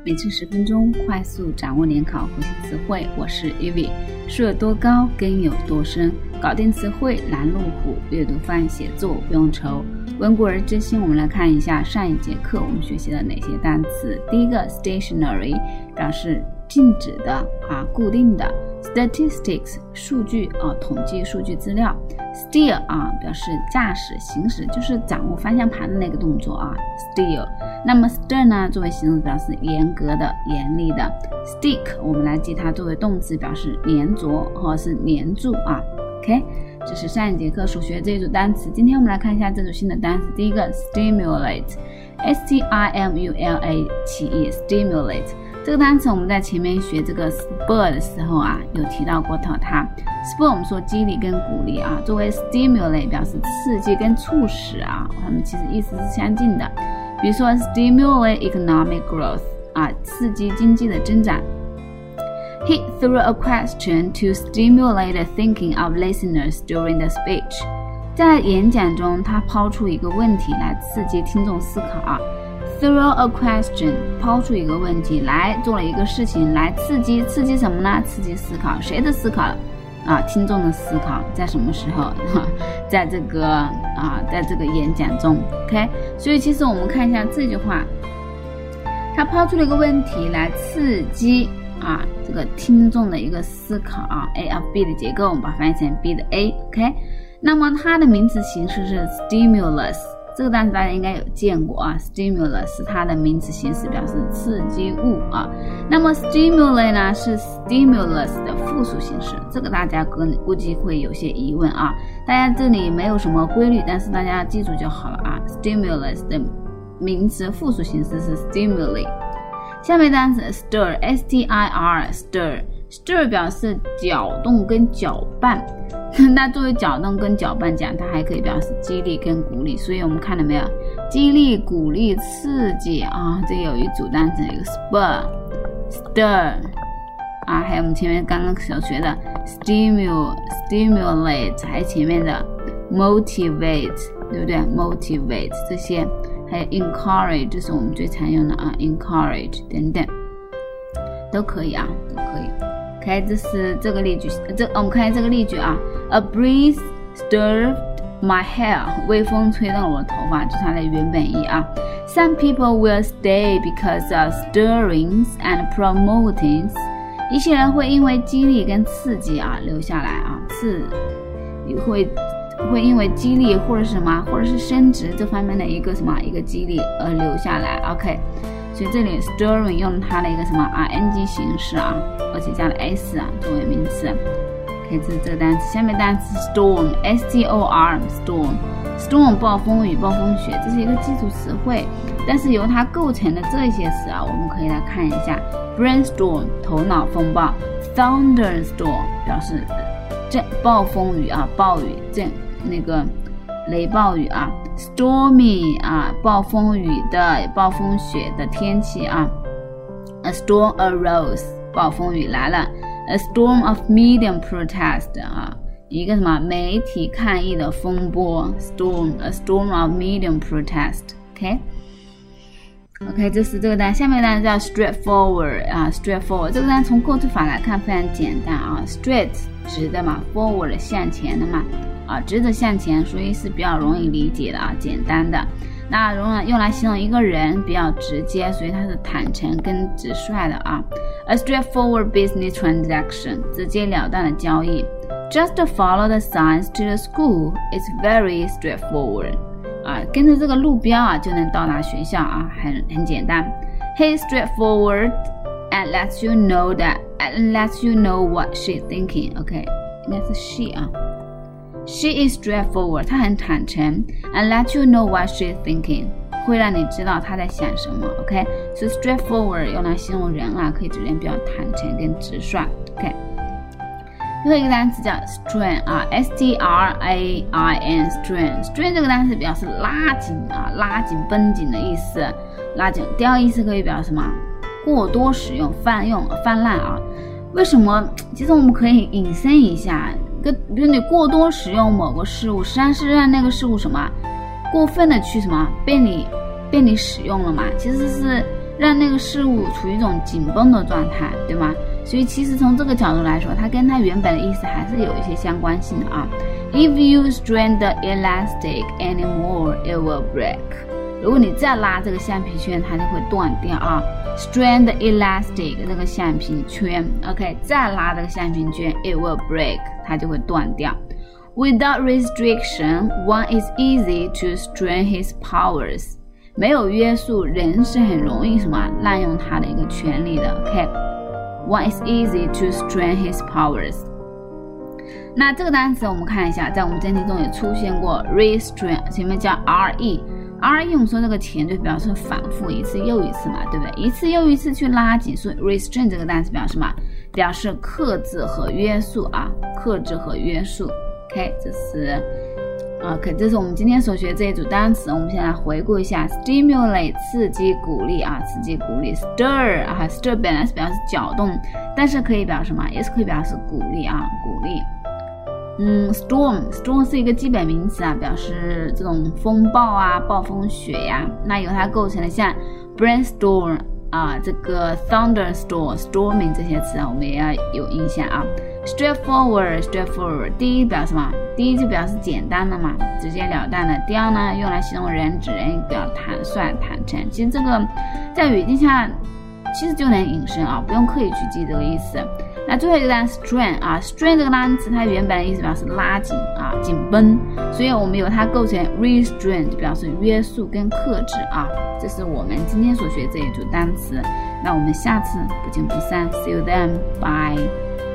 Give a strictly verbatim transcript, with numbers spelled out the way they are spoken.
每次十分钟，快速掌握联考核心词汇。我是 Ivy， 树有多高，根有多深，搞定词汇拦路虎，阅读饭写作不用愁。温故而知新，我们来看一下上一节课我们学习了哪些单词。第一个 stationary 表示静止的啊，固定的。Statistics 数据啊，统计数据资料。Steer 啊，表示驾驶行驶，就是掌握方向盘的那个动作啊 steer。 那么 stern 呢，作为形容词表示严格的、严厉的。Stick 我们来记它作为动词表示粘着或者是粘住啊。 OK， 这是上一节课所学的这一组单词。今天我们来看一下这组新的单词。第一个 stimulate S T I M U L A 起义 stimulate，这个单词我们在前面学这个 spur 的时候啊，有提到过它。spur 我们说激励跟鼓励啊，作为 stimulate 表示刺激跟促使啊，它们其实意思是相近的。比如说 stimulate economic growth 啊，刺激经济的增长。He threw a question to stimulate the thinking of listeners during the speech。 在演讲中，他抛出一个问题来刺激听众思考啊。Throw a question 抛出一个问题来做了一个事情来刺激刺激什么呢？刺激思考，谁的思考啊？听众的思考，在什么时候？在这个啊，在这个演讲中 ，OK。所以其实我们看一下这句话，他抛出了一个问题来刺激啊这个听众的一个思考啊 ，A of B 的结构，我们把它翻译成 B 的 A，OK。那么它的名词形式是 stimulus。这个单词大家应该有见过啊 ，stimulus 是它的名词形式，表示刺激物啊。那么 stimulate 呢是 stimulus 的复数形式，这个大家估计会有些疑问啊。大家这里没有什么规律，但是大家记住就好了啊。stimulus 的名词复数形式是 stimulate。下面单词 stir S T I R stir stir 表示搅动跟搅拌。那作为搅动跟搅拌讲，它还可以表示激励跟鼓励，所以我们看到没有，激励、鼓励、刺激啊，这有一组单词，一个 spur stir 啊，还有我们前面刚刚所学的 stimulate stimulate， 还有前面的 motivate， 对不对 motivate 这些，还有 encourage， 这是我们最常用的啊 encourage 等等都可以啊，都可以。OK， 这是这个例句，这我们看一下这个例句啊。A breeze stirred my hair， 微风吹动了我的头发，这是它的原本意啊。Some people will stay because of stirrings and promotings， 一些人会因为激励跟刺激啊留下来啊，刺会会因为激励或者是什么，或者是升职这方面的一个什么一个激励而留下来。OK。所以这里 stirring 用它的一个什么 ing 形式啊，而且加了 s 啊作为名词。OK， 这是这个单词。下面单词 storm S T O R storm storm 暴风雨、暴风雪，这是一个基础词汇，但是由它构成的这些词啊，我们可以来看一下。brainstorm 头脑风暴 thunderstorm 表示阵暴风雨啊，暴雨阵那个雷暴雨啊。stormy 啊，暴风雨的、暴风雪的天气啊。A storm arose， 暴风雨来了。A storm of medium protest 啊，一个什么媒体抗议的风波。Storm a storm of medium protest。OK， OK， 这是这个单，下面单叫 straightforward 啊 ，straightforward 这个单从构词法来看非常简单啊 ，straight 直的嘛 ，forward 向前的嘛。啊，直着向前，所以是比较容易理解的啊，简单的。那用来用来形容一个人比较直接，所以它是坦诚跟直率的啊。A straightforward business transaction， 直截了当的交易。Just follow the signs to the school. It's very straightforward。啊，跟着这个路标啊就能到达学校啊，很很简单。He is straightforward and lets you know that and lets you know what she's thinking. OK， 应该是 she 啊。She is straightforward， 她很坦诚 and let you know what she's thinking， 会让你知道她在想什么。 OK， 所以 straightforward 用来形容人啊，可以指人比较坦诚跟直率。 OK， 最后一个单词叫 strain 啊 S T R A I N strain strain 这个单词表示拉紧啊，拉紧绷紧的意思，拉紧。第二个意思可以表示什么？过多使用、泛用、泛滥啊。为什么？其实我们可以引申一下，比如你过多使用某个事物，实际上是让那个事物什么过分的去什么被你被你使用了嘛，其实是让那个事物处于一种紧绷的状态，对吗？所以其实从这个角度来说，它跟它原本的意思还是有一些相关性的啊。If you strain the elastic anymore, it will break. 如果你再拉这个橡皮圈，它就会断掉啊。Strain the elastic 这个橡皮圈 ，OK， 再拉这个橡皮圈 ，it will break， 它就会断掉。Without restriction, one is easy to strain his powers. 没有约束，人是很容易什么滥用他的一个权利的 ，OK。One is easy to strain his powers. 那这个单词我们看一下，在我们真题中也出现过 restrain， 前面加 re。re 我们说这个前缀表示反复一次又一次嘛，对不对？一次又一次去拉紧，所以 restrain 这个单词表示什么？表示克制和约束啊，克制和约束。OK， 这是 OK， 这是我们今天所学这一组单词。我们先来回顾一下 ，stimulate 刺激鼓励啊，刺激鼓励 ，stir 啊 ，stir 本来是表示搅动，但是可以表示什么？也是可以表示鼓励啊，鼓励。嗯 ，storm storm 是一个基本名词啊，表示这种风暴啊、暴风雪呀、啊。那由它构成的像 brainstorm 啊、这个 thunderstorm、storming 这些词啊，我们也要有印象啊。straightforward straightforward 第一表示什么？第一就表示简单的嘛，直截了当的。第二呢，用来形容人指人，表坦率坦诚。其实这个在语境下其实就能引申啊，不用刻意去记这个意思。那最后一个单词 strain 啊 strain 这个单词它原本的意思表示拉紧啊，紧绷，所以我们由它构成 restrain 就表示约束跟克制啊。这是我们今天所学这一组单词，那我们下次不见不散 see you then bye。